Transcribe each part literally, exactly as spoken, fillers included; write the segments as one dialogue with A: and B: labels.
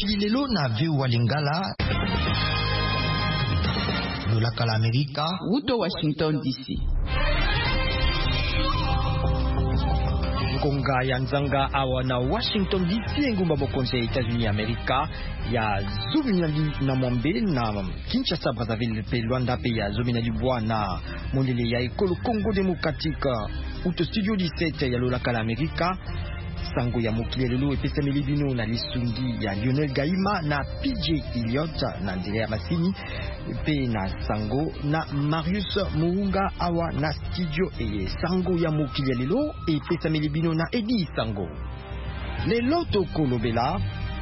A: mokili lelo na viu Lingala lolaka la Amerika
B: uto Washington D C.
A: Konga ya nzanga awa na Washington D C ngumba bokonzi ya Etats-Unis Amerika ya zominali na mwambe na Kinshasa Brazzaville pe Luanda pe ya zominali bwana mondele ya ekolo Congo Democratique uto studio dix-sept ya lolaka la Amerika. Sango ya mokili lelo epesa milibino na lisungi ya Lionel Gaima na P J Elliott na Ndele Masini pe na sango na Marius Muunga awa na studio e sango ya mokili lelo epesa milibino na Edi Sango lelo tokolobela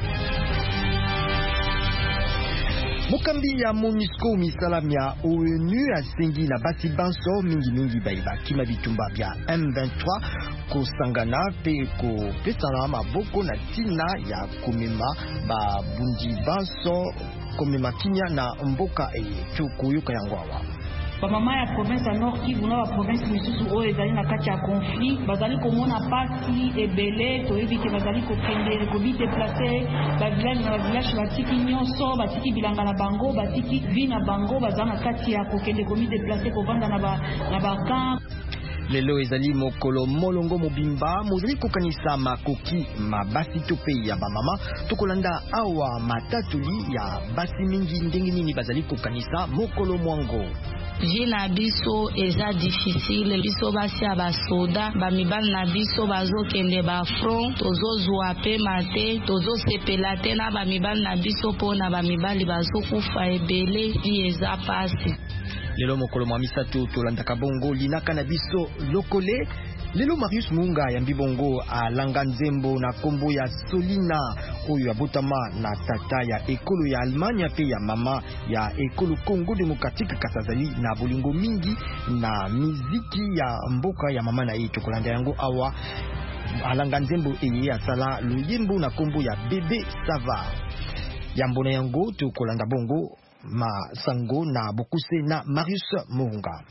A: mokambi ya MONUSCO misalam ya O N U asengi na basi banso mingi mingi baiba kima bitumba bya M vingt-trois kosangana pe ko pesana maboko na tina ya komema ba bundi banso komema kinya na mboka e chokoyoka yangwawa.
C: Bamama ya province ya Nord Kivu na ba province misusu oyo ezali na kati ya conflit bazali komona pasi ebele toyebi ke bazali kokende ko bi déplacer ba village na ba village batiki nyonso batiki bilanga na bango batiki vi na bango bazana kati ya kokende ko bi déplacer ko vanda na ba na ba camp.
A: Lelo ezali mokolo molongo mobimba mozali kokanisa makoki mabasi tope ya bamama tokolanda awa matatuli ya basi mingi ndenge nini bazali kokanisa mokolo mwango.
D: Jina biso eza difficile biso basi ya basoda bamibali na biso bazokende ba front tozozwa pe mate tozosepela te na bamibali na biso mpona bamibali bazokufa ebele di eza pasi.
A: Lelo mokolo mwa misato tolandaka bongo linaka na biso lokole. Lelo Marius Muunga ya mbibongo alanga nzembo na kombo ya Solina oyo abotama na tata ya ekolo ya Almanya pe ya mama ya ekolo Congo Democratique kasazali na bolingo mingi na miziki ya mboka ya mama na ye tokolanda yango awa alanga nzembo eye asala luyembo na kombo ya Bebe Sava yambo na yango tokolanda bongo ma sango na bokuse na Marius Muunga.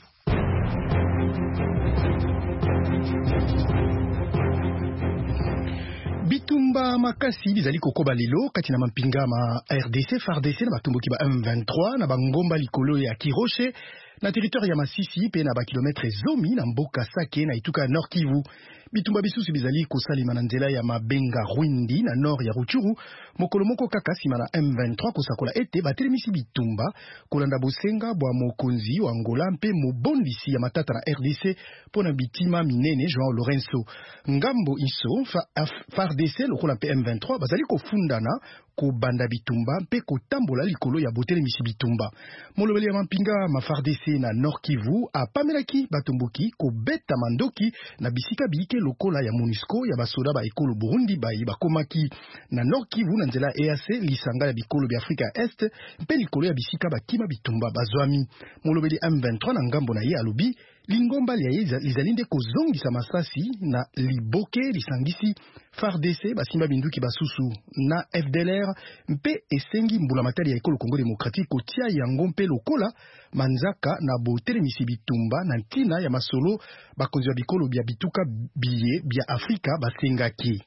E: Bitumba makasi bizali kokoba lelo kati na mampinga ma R D C F A R D C na batumbuki ba M vingt-trois na bangomba likolo ya Kiroshe na territoire ya Masisi pe na ba kilometre zomi na mboka Sake na ituka Nord Kivu. Bitumba bisusu bizali kosalima na nzela ya mabenga Rwindi na nord ya Ruchuru mokolo moko kaka sima na M vingt-trois kosakola ete batelemisi bitumba kolanda bosenga bwa mokonzi wa Angola mpe mobondisi ya matata na R D C pona bitima minene João Lourenço. Ngambo iso F A R D C lokola mpe M vingt-trois bazali kofundana ko banda bitumba mpe kotambola likolo ya botelemisi bitumba. Molobeli ya mampinga ma F A R D C na Nord Kivu apamelaki batomboki ko beta mandoki na bisika biike lokola ya MONUSCO ya basoda ba ekolo Burundi bayi bakomaki na Nord Kivu na nzela E A C lisanga ya bikolo bi Afrika ya Est mpe likolo ya bisika bakima bitumba bazwami. Molobeli M vingt-trois na ngambo na ye alobi lingomba lia ye lizalinde kozongisa masasi na liboke lisangisi F A R D C basimba binduki basusu na F D L R mpe esengi mbula matari ya ekolo Congo Democratique kotia yango mpe lokola manzaka na botelemisi bitumba na ntina ya masolo bakonzi ya bikolo bya bituka biye bya Afrika basengaki.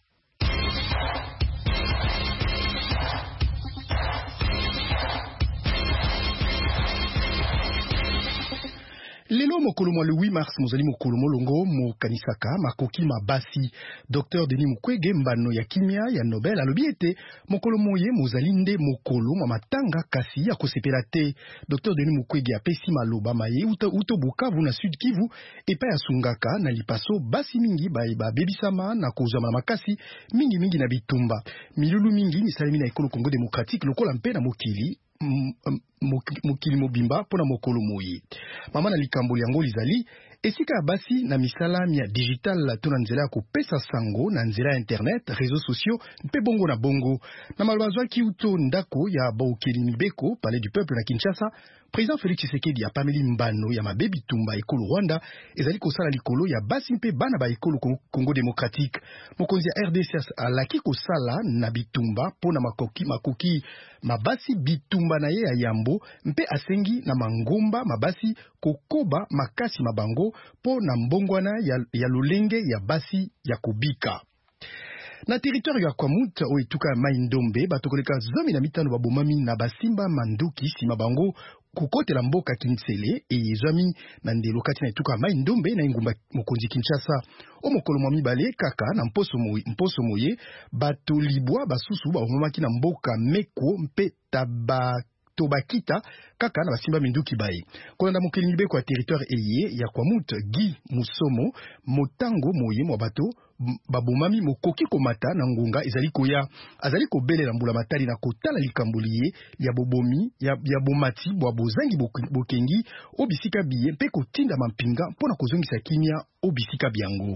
E: Lelo mokolo mwa le huit mars mozali mokolo molongo mo kanisaka makoki mabasi. Docteur Denis Mukwege mbano ya kimia ya Nobel alobi ete mokolo moye mozali nde mokolo mwa matanga kasi ya kosepela te. Docteur Denis Mukwege apesi maloba maye uto, uto Bukavu na Sud Kivu epa ya Sungaka na Lipaso basi mingi bayi babebisama na kozama na makasi mingi mingi na bitumba. Milulu mingi misalemi na ekolo Congo Democratique lokola mpe na mokili mokili mobimba pona mokolo moyi. Mama na likambo yango lizali esika basi na misala mia digital tona nzela ko pesa sango na nzela internet réseaux sociaux mpe bongo na bongo na malwazwa ki uto ndako ya baokeli mibeko palais du peuple na Kinshasa. Président Félix Tshisekedi apameli mbano ya mabebi tumba ekolo Rwanda ezali kosala likolo ya basi mpe bana ba ekolo Congo Démocratique. Mokonzi ya R D C alaki kosala na bitumba pona makoki makoki mabasi bitumba na ye ya yambo mpe asengi na mangomba mabasi kokoba makasi mabango po na mbongwana ya, ya lolenge ya basi ya kubika. Na territoire ya Kwamut o etuka Maindombe batokoleka zomi na mitano babomami na basimba manduki sima bango kukotela mboka Kinsele eyezwami na ndelo kati na etuka Maindombe na ingumba mokonzi Kinshasa. O mokolo mwa mibale kaka na mposo moye, mposo moye bato libwa basusu babomaki na mboka Meko mpe taba Tobakita kaka na basimba minduki baye. Kolanda mokeli libeko ya territoire eye ya Kwamut Guy Musomo motango moye mwa bato babomami mokoki komata na ngunga ezali koya azali kobelela mbula matali na kotala likambuliye ya bobomi ya, ya bomati bwa bozangi bokengi obisika biye mpe kotinda mampinga mpona kozongisa kimia obisika biango.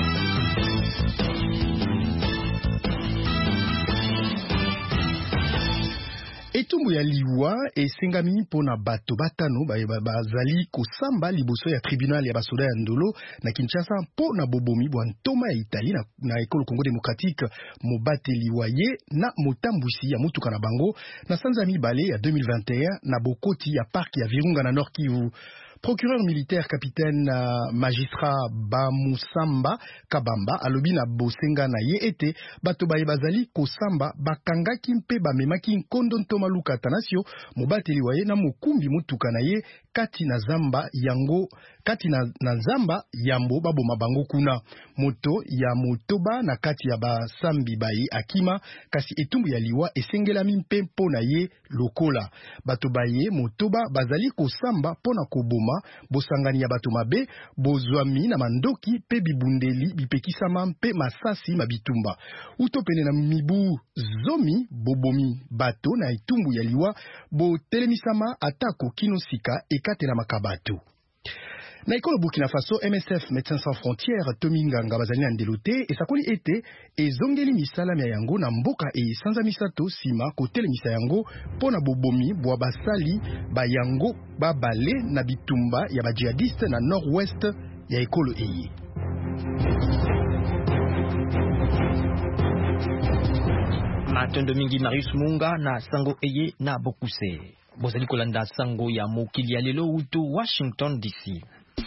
E: Etumbu ya liwa esengami mpona bato batano bazali kosamba liboso ya tribunal ya basoda ya ndolo na Kinshasa mpona bobomi bwa ntoma ya Italie na, na ekolo Congo Démocratique mobateli waye na motambwisi ya mutuka na bango na sanza mibale ya deux mille vingt et un na bokoti ya parc ya Virunga na Nord Kivu. Procureur militaire capitaine uh, magistrat Bamusamba Kabamba alobi na bosenga na ye ete bato baye bazali kosamba bakangaki mpe bamemaki nkondo ntoma luka tanasio mobateli waye na mokumbi mutuka na ye kati na zamba yango kati na, na zamba yambo baboma bango kuna moto ya motoba na kati ya basambi baye akima kasi etumbu ya liwa esengelami mpe mpo na ye lokola bato baye motoba bazali kosamba pona koboma bosangani ya bato mabe bozwami na mandoki pe bibundeli bipekisama mpe masasi mabitumba utopene na mibu zomi bobomi bato na etumbu ya liwa botelemisama atako kinosika ekate na makabato. Na ekolo Burkina Faso M S F Médecins Sans Frontières Tominganga bazali na ndelote esakoli ete ezongeli misala ya yango na mboka e sanza misato sima kotelemisa yango pona bobomi bwa basali ba yango babale na bitumba ya ba jihadiste na nord-ouest ya ekolo eye.
A: Matondo mingi Marius Munga na sango eye na bokuse. Bozali kolanda sango ya mokili ya lelo utu Washington D C.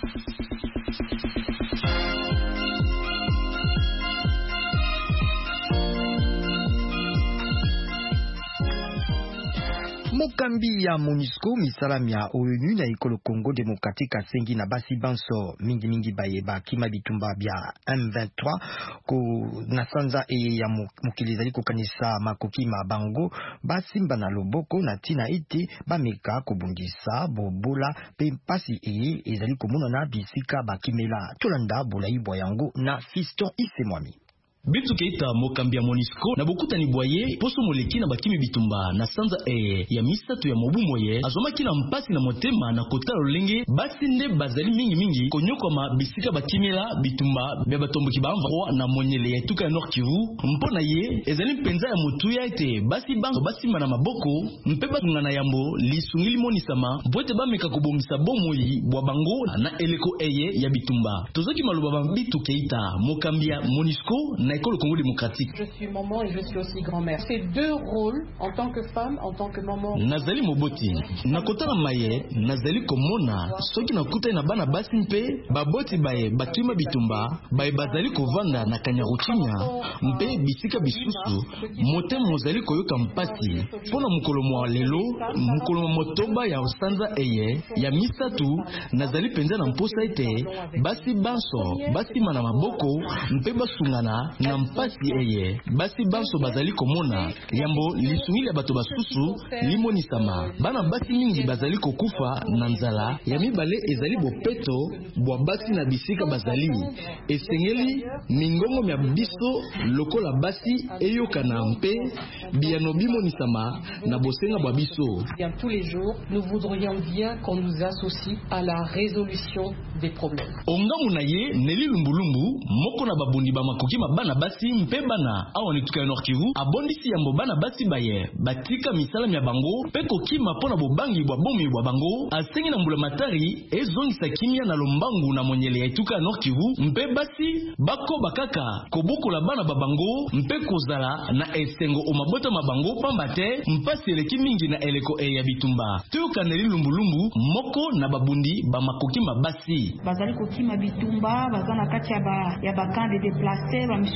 A: Mokambi ya MONUSCO misalam ya O N U na ekolo Congo Démocratique asengi na basi banso mingi mingi baye ba kima bitumba bya M vingt-trois ko na sanza e ya mokili zali kokanisa makoki mabango basimba na loboko na tina iti bameka kobundisa bobola pe pasi e ezali komona na bisika bakimela tolanda bolaibwa yango na Fiston Isemwami.
F: Bitu Keita mokambi ya MONUSCO na bokutani bwaye poso moleki na bakimi bitumba na sanza e ya misato ya mobu moye azomaki na mpasi na motema na kota lolenge basi nde bazali mingi mingi konyokoma bisika bakimela bitumba bya batomboki bamvwa na monyele ya etuka ya Nord Kivu mpona ye ezali mpenza ya motuya ete basi bango basima na maboko mpe batunga na yambo lisungili monisama mpoete bameka kobomisa bomoi bwa bango na eleko eye ya bitumba tozoki maloba ba Bitu Keita mokambi ya MONUSCO na école Congo Démocratique.
G: Je suis maman et je suis aussi grand-mère. C'est deux rôles en tant que femme, en tant que maman.
F: Nazali moboti. Nakotana maye, nazali komona soki nakuta na bana basi mpe baboti baye bakima bitumba, baye bazali kovanda na kanyaruchinya, mpe bisika bisusu, mote mozali koyoka mpasi. Pona mukolo mwa lelo, mukolo motoba ya sanza eye, ya misatu, nazali penza na mposa ete, basi banso, basi mana maboko, mpe basungana na mpasi eye basi banso bazali komona yambo lisungili ya bato basusu limonisama bana basi mingi bazali kokufa na nzala ya mibale ezali bopeto bwa basi na bisika bazali esengeli mingongo mya biso lokola basi eyokana mpe biano bimonisama na bosenga bwa biso.
G: Bien, tous les jours nous voudrions bien qu'on nous associe à la résolution des problèmes.
F: Ongamu na ye neli lumbulumbu moko na babundi ba makoki mabana basi mpe bana awa nituka ya Nord Kivu abondisi yambo bana basi baye batika misala mya bango pe kokima pona bobangi bwa bomi bwa bango asengi na mbula matari ezongisa kimia na lombangu na monyele ya ituka ya Nord Kivu mpe basi bako bakaka kobokola bana babango mpe kozala na esengo omabota mabango pamba te mpasi eleki mingi na eleko e ya bitumba tuyoka neli lumbulumbu moko na babundi ba makoki mabasi
C: bazali kokima bitumba bazana kati ya ba ya bakande déplacé ba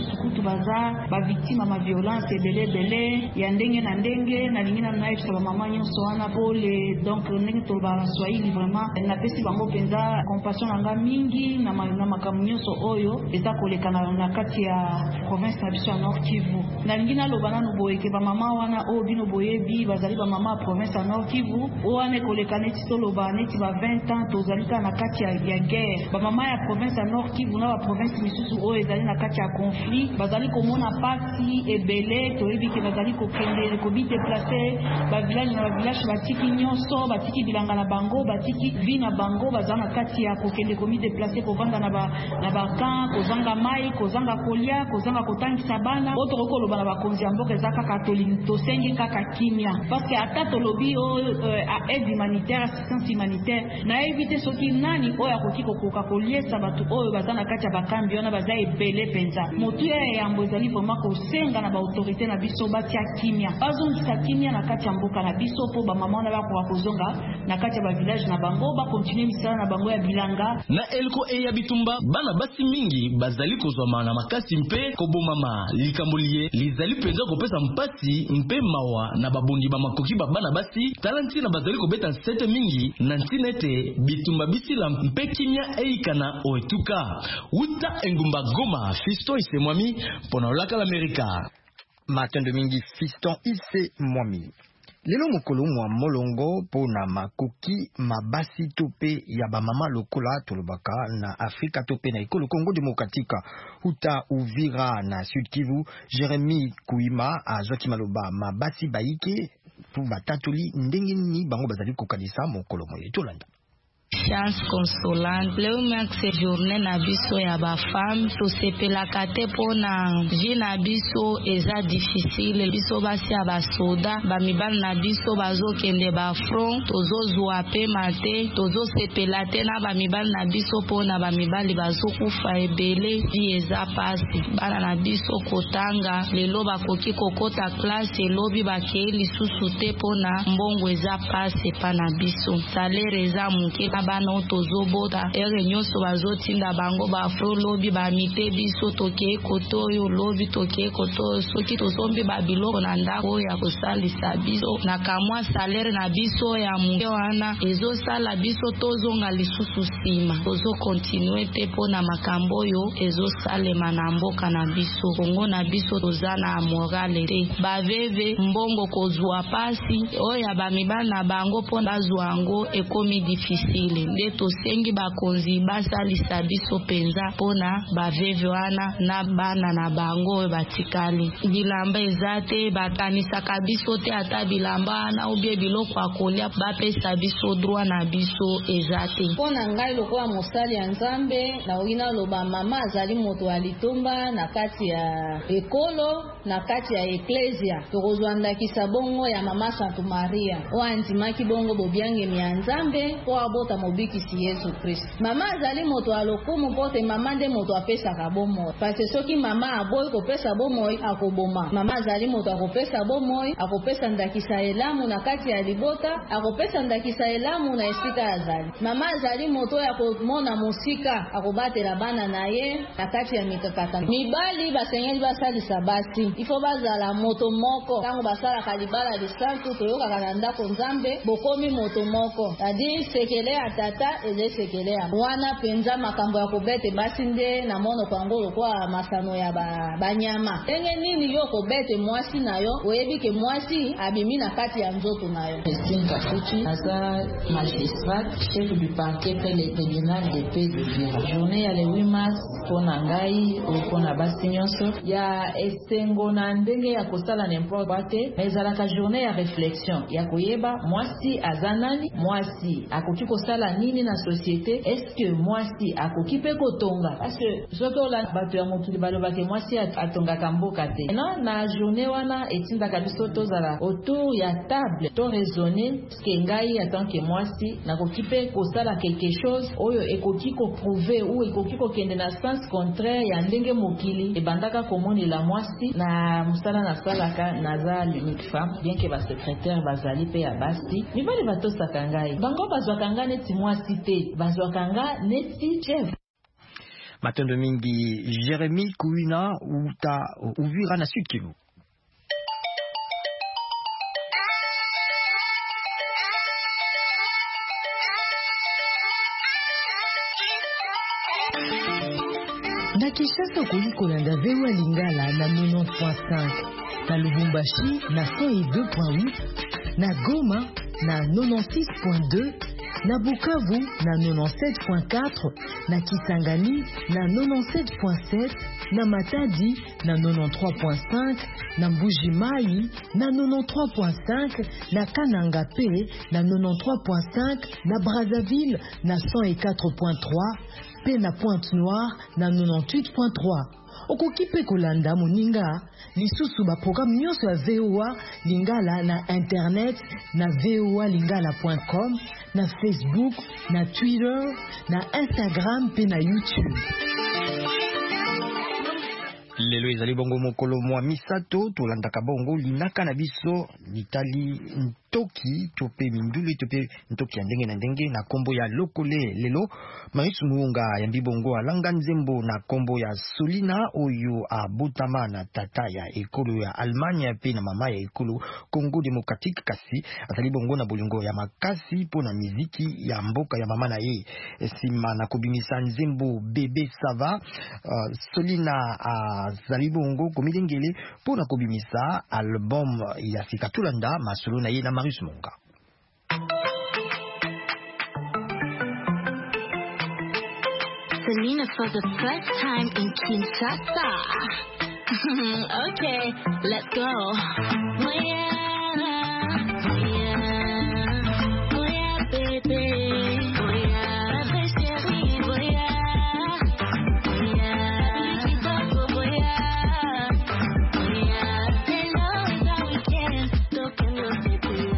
C: sukutu baza ba victime ma violence ebele bele ya ndenge na ndenge na lingina na yebisa ba mama nyonso wana pole. Donc ndenge to ba Swahili vraiment na pesi bango penza compassion nanga mingi na na makambo nyonso oyo eza koleka na kati ya province na biso ya Nord Kivu. Na lingina lo bana no boyeke ba mama wana o bino boyebi bazali ba mama province ya Nord Kivu o wana koleka neti to lo ba neti ba vingt ans tozalika na kati ya guerre. Ba mama ya province ya Nord Kivu na ba province misusu o ezali na kati ya conflit bazali komona pasi ebele toyebi ke bazali kokende ko bite placer ba village na ba village batiki nyonso batiki bilanga na bango batiki vi na bango bazana kati ya kokende ko mi déplacer ko vanda na ba na ba camp ko zanga mai ko zanga kolia ko zanga kotangisa bana oto ko loba na ba konzi ya mboka ezaka katolini to sengi kaka kimia parce que ata to lobi o a aide humanitaire assistance humanitaire na éviter soki nani oyo akoki kokoka koliesa batu oyo bazana kati ya bakambi wana baza ebele penza motu ya yambo ezali vraiment kosenga na ba autorité na biso batia kimia bazongisa kimia na kati ya mboka na biso po ba mama na bakoka kozonga na kati ya ba village na bango ba continuer misala na bango ya bilanga
F: na elko e ya bitumba bana basi mingi bazali kozwa na makasi mpe kobomama likambolie lizali penza kopesa mpasi mpe mawa na babundi ba makoki ba bana basi talanti na bazali kobeta sete mingi na ntinete bitumba bisila mpe kimia eikana oetuka uta engumba Goma Fiston Isse Mwami pona olaka l'Amerika
A: Martin Domingi Fiston Isse Mwami. Lelo mokolo mwa molongo pona makoki mabasi tope ya ba mama lokola tolobaka na Afrika tope na ekolo Congo Demokratika uta Uvira na Sud Kivu. Jeremy Kuima azwaki maloba mabasi baike pour batatoli ndenge ni bango bazali kokanisa mokolo moye tolanda.
D: Chance consolante leo maxe journée na biso ya ba femme to sepelaka te pona ji na biso eza difficile biso basi ya ba soda ba mibali na biso bazokende ba front tozozwa pe mate tozosepela te na ba mibali na biso pona ba mibali bazokufa ebele ji eza pasi bana na biso kotanga lelo bakoki kokota classe elobi bakei lisusu te pona mbongo eza pasi pa na biso salaire eza muke bana tozobota ere nyonso bazotinda bango ba fro lobi ba mite biso toke kotoyo lobi toke kotoyo soki tozombi ba biloko na ndako ya kosalisa biso na kamwa salaire na biso ya muke wana ezosala biso tozonga lisusu sima tozo continue te pona makambo yo ezosalema na mboka na biso Kongo na biso tozana morale te baveve mbongo kozwa pasi oya ba mibana na bango pona bazwango ekomi difficile nde tosengi bakonzi basalisa biso penza pona baveve wana na bana na bango oyo batikali bilamba eza te bakanisaka biso te ata bilamba wana ubie biloko akolia bapesa biso droit na biso eza te
H: pona ngai lokola mosali ya Nzambe na wina loba mama azali moto alitomba na kati ya ekolo na kati ya eklesia tokozwandakisa bongo ya mama Santa Maria oandimaki bongo bobiangemi ya Nzambe po abota mobikisi Yesu Kristo. Mama azali moto alokumu pote mama nde moto apesaka bomoi. Parce soki mama aboyi kopesa bomoi akoboma. Mama azali moto akopesa bomoi, akopesa ndakisa elamu na kati ya libota, akopesa ndakisa elamu na esika azali. Mama azali moto ya komona musika, akobatela bana na ye na kati ya mikakata. Mibali basengeli basalisa basi. Ifo bazala moto moko. Tango basala kalibala lisantu toyoka kananda ko Nzambe bokomi moto moko. Adi sekele atata ezesekelea wana penza makambo ya kobete basi nde na mono kwango kwa masano ya ba banyama enge nini yo kobete mwasi nayo oyebi ke mwasi abimi na kati ya nzoto nayo.
B: Christine Kafuchi asa magistrat chef du parquet près le tribunal de paix de Uvira. Journée ya le huit mars pona ngai pona basi nyonso ya esengo na ndenge ya kosala n'importe quoi te ezalaka journée ya réflexion ya koyeba mwasi azanani mwasi akoki kosala nini na société. Est-ce que mwasi akoki pe kotonga parce que soto la bato ya mokili balobake mwasi atonga kamboka te non na journée wana etindaka biso tozala autour ya table to raisonner que ngai en tant que mwasi nakoki pe kosala quelque chose oyo ekoki ko prouver ou ekoki ko kende na sens contraire ya ndenge mokili ebandaka komonela mwasi na musala na salaka naza l'unique femme bien que ba secrétaire bazali pe ya basi mibali batosaka ngai bango bazwaka ngai neti mwasi te bazwakanga neti chef.
A: Matendo mingi Jeremy Kuina uta Uvira na Sud Kivu.
I: Na Kinshasa kolanda Vewa Lingala na ninety point cinq, na Lubumbashi na cent deux point huit, na Goma na ninety-six point deux, na Bukavu na ninety-sept point quatre, na Kisangani na ninety-sept point sept, na Matadi na ninety-trois point cinq, na Mbuji-Mayi na ninety-trois point cinq, na Kananga P na ninety-trois point cinq, na Brazzaville na cent quatre point trois, pe na Pointe-Noire na ninety-huit point trois. Okoki pe kolanda moninga lisusu ba programme nyonso ya V O A Lingala na internet na v o a lingala point com, na Facebook, na Twitter, na Instagram pe na YouTube.
A: Lelo ezali bongo mokolo mwa misato tolandaka bongo linaka na biso litali ntoki tope mindulu tope ntoki ya ndenge na ndenge na kombo ya lokole. Lelo Marius Muunga ya mbibongo alanga nzembo na kombo ya Solina oyo abotama na tata ya ekolo ya Allemagne pe na mama ya ekolo Congo Democratique, kasi azali bongo na bolingo ya makasi po na miziki ya mboka ya mama na ye. Sima na kobimisa nzembo bebe sava, uh, Solina a zali bongo komilengele po na kobimisa album ya Sikatulanda masolo na ye na Marius Munga.
J: Selena for the first time in Kinshasa. Okay, let's go. Oh yeah, oh yeah, oh yeah, baby. Oh yeah, bébé chérie, oh yeah, oh yeah, oh yeah, oh yeah. Hello, it's our weekend, talking your baby.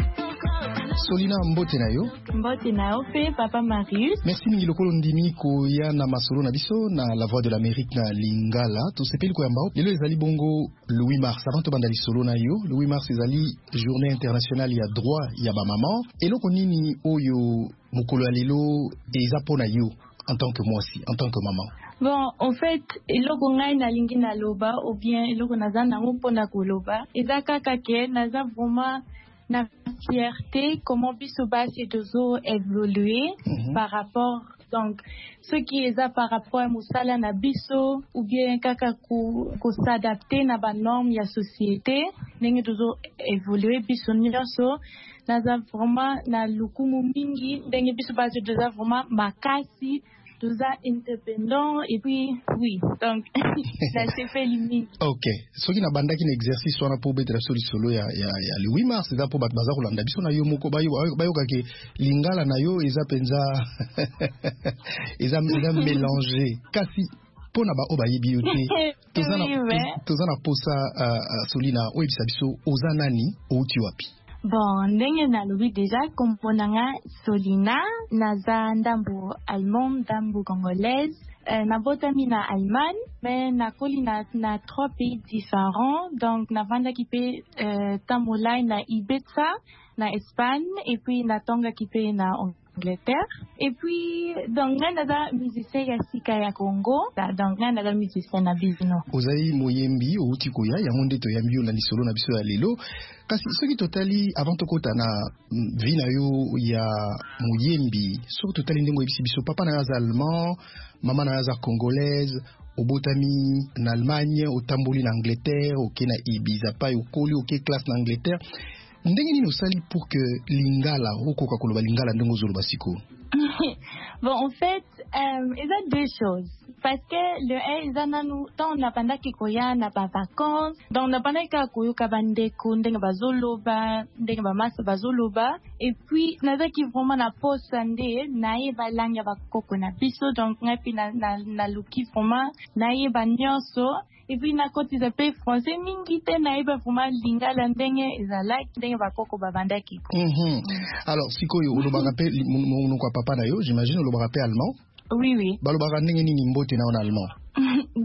E: Solina mbote na yo.
K: Mbote na yo pe papa Marius.
E: Merci mingi lokolo ndimi ko ya na masolo na biso na la voix de l'Amérique na Lingala. To sepeli ko yamba. Lelo ezali bongo le huit mars. Avant to banda lisolo na yo. Le huit mars ezali journée internationale ya droit ya ba maman. Eloko nini oyo mokolo ya lelo eza pona yo en tant que moi aussi, en tant que maman?
K: Bon, en fait, eloko ngai na lingi na loba ou bien eloko naza nango pona koloba. Eza kaka ke naza vraiment na fierté comment biso basi dozo évoluer mm-hmm. par rapport donc ce qui est là par rapport à musala na biso ou bien kaka ko, ko s'adapter na ba norme ya société ndenge dozo évoluer biso nyonso naza vraiment na lukumu mingi ndenge biso basi doza vraiment makasi doza indépendant et puis oui donc ça s'est fait limite.
E: Ok, ce qui n'a banda qui n'exercice soit pour bettre sur le solo ya ya ya le huit mars c'est pour battre bazar Rolanda biso na yo moko bayo bayo kake lingala na yo eza penza eza eza mélanger kasi pona ba obayebi yote tozana tozana posa Solina oyebisa biso ozanani outi wapi.
K: Bon, ndenge na lobi déjà komponanga Solina naza ndambo allemand ndambo congolaise euh, na botami na Allemagne mais na koli na, na trois pays différents donc na vanda ki pe euh, tamolai na Ibiza na Espagne et puis na tonga ki pe na Angleterre et puis donc nga naza musicien ya sika ya Congo donc nga naza musicien na bizino
E: ozai moyembi outi koya yango nde to yambi na lisolo na biso ya lelo kasi soki totali avant tokota na vi na yo ya moyembi soki totali ndengo ebisi biso papa na yaza allemand mama na yaza congolaise obotami na Allemagne otamboli na Angleterre oke na Ibiza pa okoli oke classe na Angleterre ndenge nini osali pour que lingala okoka koloba lingala ndenge ozoloba siko?
K: Bon, en fait, euh, il y a deux choses. Parce que le un, il y a nous, tant on a pendant qu'il y a n'a pas vacances, donc on a pendant qu'il y a kabande kunde bazoloba, ndenge bamasa bazoloba, et puis naza qui vraiment na posande, nae ba lanya ba koko na biso, donc ngapi na na na luki vraiment nae ba nyonso. Et puis na côté de pays français mingi te na iba vraiment lingala ndenge ezala ndenge bakoko babanda kiko.
E: Mhm. Alors sikoyo oloba rappel mon quoi papa na yo, j'imagine oloba rappel allemand?
K: Oui oui.
E: Baloba ndenge nini mbote na en allemand?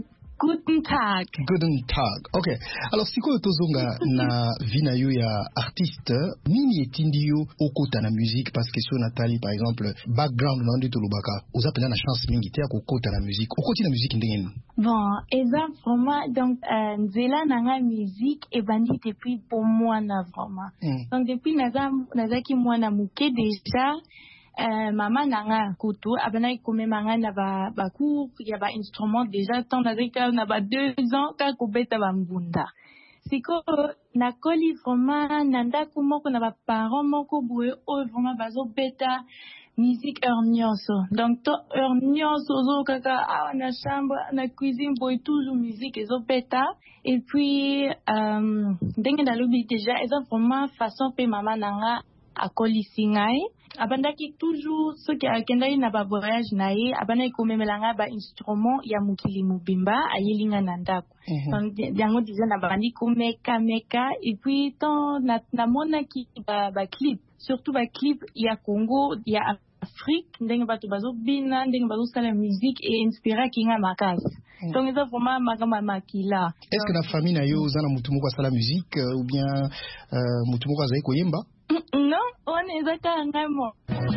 K: Guten Tag.
E: Guten Tag. Ok. Alors sikoyo tozonga na vina yo ya artiste, nini etindi yo okota na musique parce que so Nathalie par exemple background na ndo tolobaka. Oza pena na chance mingi te akokota na musique. Okoti na musique ndenge.
K: Bon, eza vraiment donc euh, nzela nanga musique et bandi depuis pour moi na vraiment. Mm. Donc depuis naza nazaki mwana muke déjà Euh, mama nanga kutu abana ikome manga na ba ba cours ya ba instrument déjà tant nazika na ba deux ans ka kubeta ba mbunda siko na koli vraiment nanda kumoko na ba parents moko boye o vraiment bazo beta musique heure nyonso donc to heure nyonso zo kaka ah, na chambre na cuisine boye toujours musique ezo beta et puis euh ndenge na lobi déjà eza vraiment façon pe mama nanga akoli singai abandaki toujours ce qui akendai na ba voyage nae abana ikomemelanga ba instrument ya mukili mubimba ayelinga na ndako donc yango déjà na bandi komeka meka et puis tant na na mona ki ba, ba clip surtout ba clip ya Congo ya Afrique ndenge bato bazo bina ndenge bazo sala musique et inspira kinga makasi donc eza vraiment makama makila.
E: Est-ce que la famille na yo zana mutu moko sala musique euh, ou bien euh, mutu moko azai koyemba?
K: Non, on est d'accord vraiment.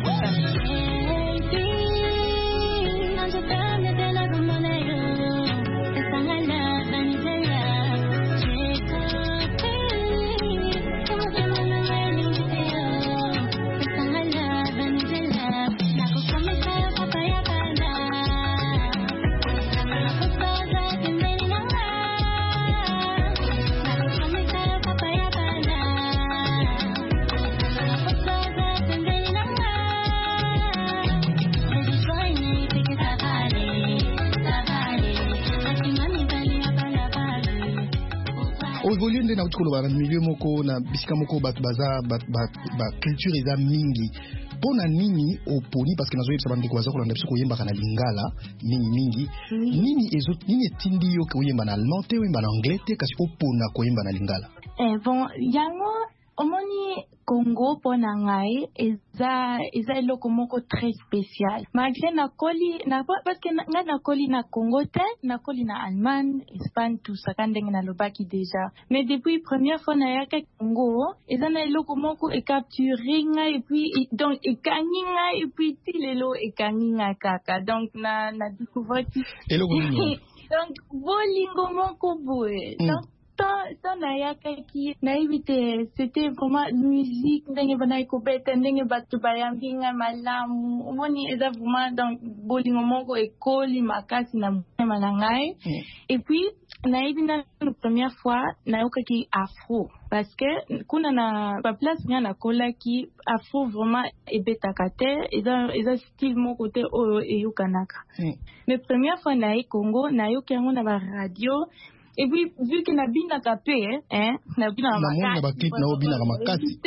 E: Évoluer ndena utkolo ba milieu moko na bisika moko bat baza bat ba, ba culture eza mingi pona nini oponi parce que nazo yebisa bande ko baza ko landa biso ko yemba kana lingala mingi mingi oui. Nini ezo nini etindi yo ko yemba na allemand te yemba na anglais te kasi opona ko yemba na lingala
K: eh bon yango omoni Congo pona ngai eza eza eloko moko très spécial malgré na koli na parce que nga na koli na Congo te na koli na Allemagne Espagne tout ça quand ndenge na lobaki déjà mais depuis première fois na yaka Congo eza na eloko moko e capturer nga et puis donc e kangi nga et puis ti lelo e kangi nga kaka donc na na découverte
E: eloko nini
K: donc bolingo moko boye donc tant nayaka ki naivite c'était vraiment musique ndenge bana ikobeta ndenge batu bayambinga malamu omoni eza vraiment donc bolingo moko ekoli makasi na mwana na ngai et puis naivi na la première fois nayoka ki afro parce que kuna na ba place nya na kola ki afro vraiment ebetaka te eza eza style moko te oyo eyokanaka mais première fois na Congo nayoka yango na ba radio. Et puis, vu que Nabina capé, hein, Nabina
E: a makati. Nabina a makati.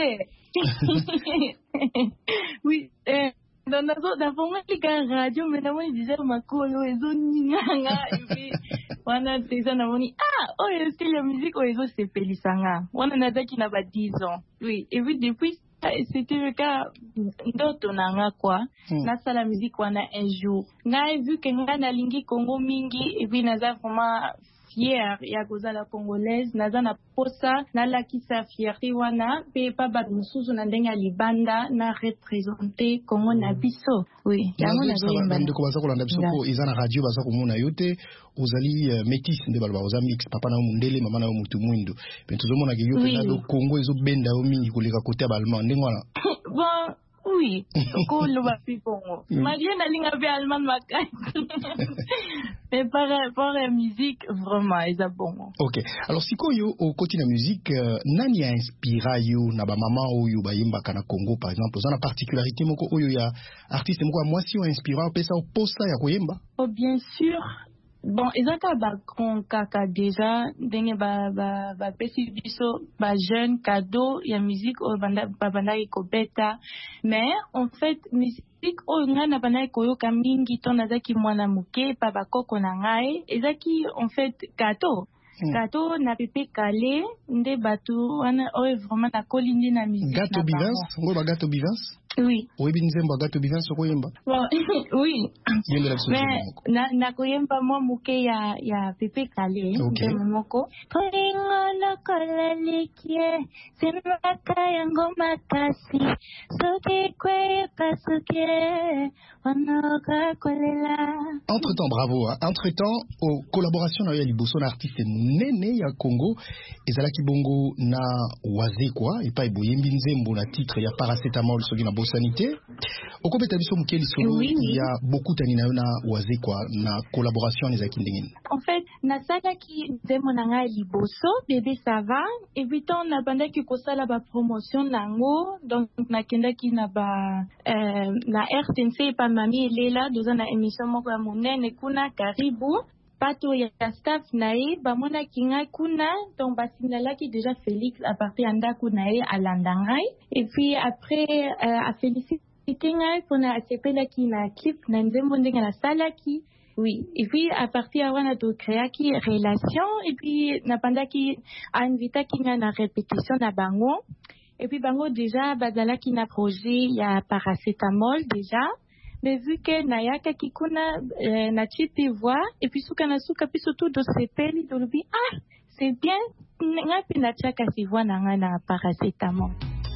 K: Oui, euh, dans la zone d'avant, les radio, mais d'abord, ils disaient, ma colo, ils ont ninganga, et puis, on a des gens, on dit, ah, oh, est-ce que la musique, oh, ils ont c'est Félisanga. On en a qui n'a pas dix ans. Oui, et puis, depuis, c'était le cas d'autres nanga quoi na sala musique on a un jour na vu que nga na lingi Congo mingi et puis naza vraiment fier ya kozala congolaise naza na posa na lakisa fierté wana pe pa ba mususu na ndenga libanda na représenter Congo na biso oui yango na zoyemba
E: ndeko baza kolanda biso ko eza na radio baza komona yote ozali uh, métis nde balba oza mix papa na mundele mama na mutu mwindo pe tozomona ke yote na do Congo ezo benda o mingi koleka kote ba allemand ndenge wana
K: bon oui ko lo ba fi Congo malgré na linga be allemand makai mais par par la musique vraiment ils a bon
E: OK alors siko yo au côté de la musique uh, nani a inspiré yo na ba mama oyo ba yimba kana Congo par exemple za na particularité moko oyo ya artiste moko moi si o inspiré pesa o posta ya koyemba
K: oh bien sûr. Bon, ils ont ba grand kaka déjà, dengue ba ba ba pesi biso ba jeune cadeau ya musique au banda ba banda iko beta, mais en fait musique au ngana banda iko yo kamingi to nazaki mwana muke pa ba koko na ngai, ezaki en fait cadeau. Gato na pepe kale nde batu wana oe vraiment na kolindi na musique
E: gato bivance ngo ba gato bivance
K: Oui.
E: Oui, binzembo gato bivanso koyemba.
K: Bon, oui. Mais na na koyemba mo muke ya ya Pepe Kale.
E: Okay.
K: Moko. Koingolo kolalikie sinaka yango makasi. Soki kwe pasuke wanoka kolela.
E: Entre-temps, bravo. Hein. Entre-temps, aux collaborations na liboso na artiste nene ya Congo, ezalaki bongo na waze quoi, et pas eboyembi nzembo na titre ya paracétamol soki na bosanité. Okobeta biso mukeli solo, oui, oui. Il y a beaucoup tani na na waze quoi, na collaboration ezalaki ndengeni.
K: En fait, na salaki nzembo na ngai liboso, bébé ça va, et puis tant na bandaki kosala ba promotion nango, donc na kendaki na ba euh, na R T N C pa mami Lela doza na émission moko ya monene kuna karibu. Pato ya staff nae bamona kinga kuna donc basinalaki déjà Félix à partir anda kunae alandangai et puis après euh, a félicité ngai pour na sepela ki na clip na nzembo ndenge na salaki. Oui, et puis à partir de là, on a créé une relation et puis on a pendaki a invité kinga na répétition na bango et puis bango déjà bazala ki na projet il y a paracétamol déjà. Mais vu que Nayaka Kikuna euh, n'a chipi voix, et puis souka na souka, puis surtout de ces peli, de l'oubi, ah, c'est bien, n'a pi na chaka si voix na na paracétamol.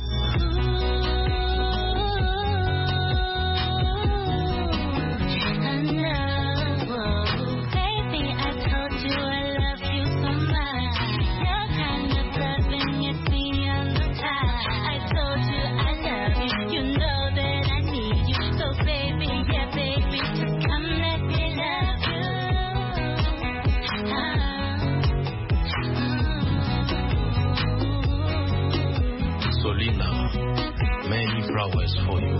L: Flowers for you.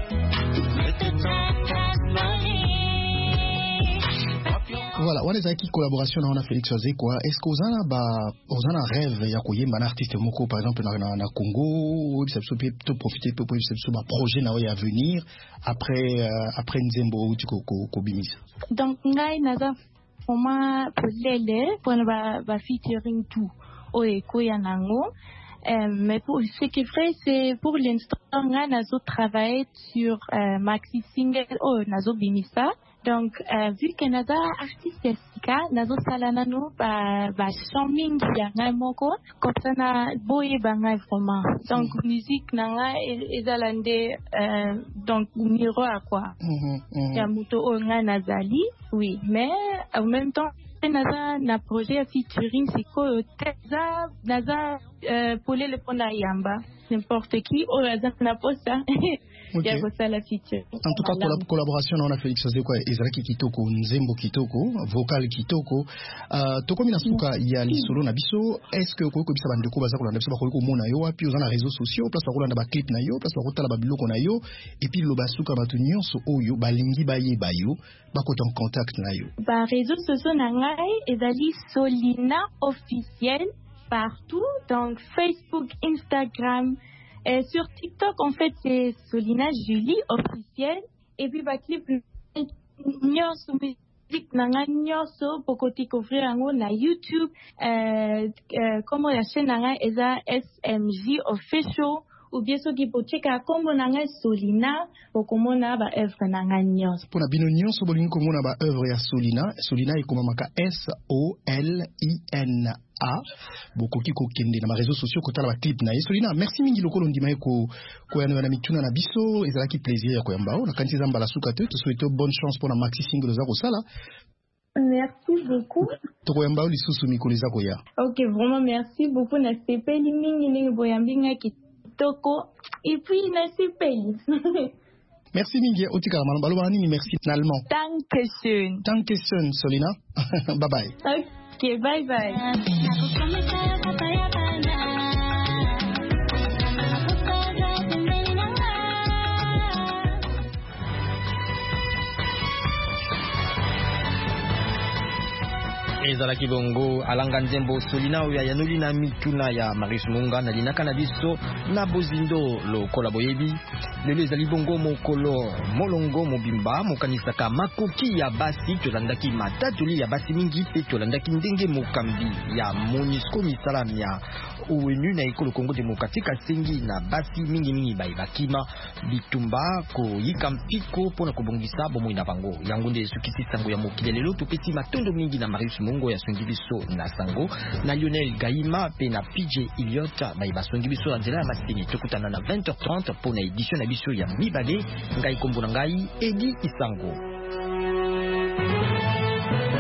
E: Voilà, on est qui collaboration on a Félix Oze quoi. Est-ce que vous avez ba vous avez un rêve ya koyemba na artiste moko par exemple na na Congo, ça peut peut profiter pour ce ba projet na à venir après euh, après Nzembo ou ko ko bimisa.
K: Donc ngai naza format pour lele pour ba ba featuring tout. Oye ko ya nango. Euh, mais pour ce qui est vrai, c'est pour l'instant, on a travaillé sur euh, maxi single, oh, nazo bimisa. Donc, euh, vu que naza artiste esika, nazo salanano ba ba chaming ya ngai moko, comme ça na boye ba ngai vraiment. Donc mm. musique nanga ezalande euh, donc miroir quoi. Mm -hmm, ya muto o ngai nazali, oui, mais en même temps naza na projet featuring siko teza naza euh, pour le pona yamba n'importe qui au naza na posta. Okay. En
E: tout cas, pour la collaboration, on a Félix Oze quoi, Ezraki Kitoko, Nzembo Kitoko, vocal Kitoko. Euh, toko mina suka il y a l'isolo na biso. Est-ce que ko ko bisa bandeko baza ko landa biso ba ko mona yo api oza na réseaux sociaux, place ba ko landa ba clip na yo, place ba ko tala ba biloko na yo, et puis lo basuka batu nyonso oyo balingi baye bayo, ba ko en contact na yo.
K: Ba réseaux sociaux na ngai ezali Solina officiel partout, donc Facebook, Instagram. Et sur TikTok, en fait, c'est Solina Julie officielle. Et puis, bah, clip, nyoso musique, nanga nyoso, pour découvrir ango na YouTube. Euh, euh, comment la chaîne nanga eza S M J official. Ou bien ce qui peut checker comment nanga Solina, pour comment na ba œuvre nanga nyoso.
E: Pour la bino nyoso, bolingo comment na ba œuvre ya Solina. Solina est comme maka S O L I N A. Bokoki ko kende na ma réseaux sociaux ko tala ba clip na Solina. Merci mingi lokolo ndima ko ko yana na mituna na biso ezala ki plaisir ko yamba na kanti zamba la suka te te souhaite bonne chance pour la maxi single za ko sala.
K: Merci beaucoup.
E: To yamba li susu mikolo za ko ya.
K: OK, vraiment merci beaucoup na sepeli mingi ni boyambinga kitoko et puis na sepeli.
E: Merci mingi otika malamba baloba nini merci en allemand.
K: Dankeschön.
E: Dankeschön Solina. Bye bye.
K: OK, bye bye.
A: ezala kibongo alanga nzembo solina oya yanuli na mituna ya Marius Munga na linaka na biso na bozindo lokola boyebi lelo ezali bongo mokolo molongo mobimba mokanisaka makoki ya basi tolandaki matatoli ya basi mingi pe tolandaki ndenge mokambi ya MONUSCO misalam ya O N U na ekolo Congo Démocratique asengi na basi mingi mingi bai bakima bitumba ko yika mpiko pona kobongisa bomoi na bango yango nde sukisi sango ya mokili lelo topesi matondo mingi na Marius Mungo ya songi biso na sango na Lionel Gaima pe na P J Iliota bai basongi biso na nzela ya masini tokutana na vingt heures trente pona édition na biso ya mibale ngai kombo na ngai Edi Isango.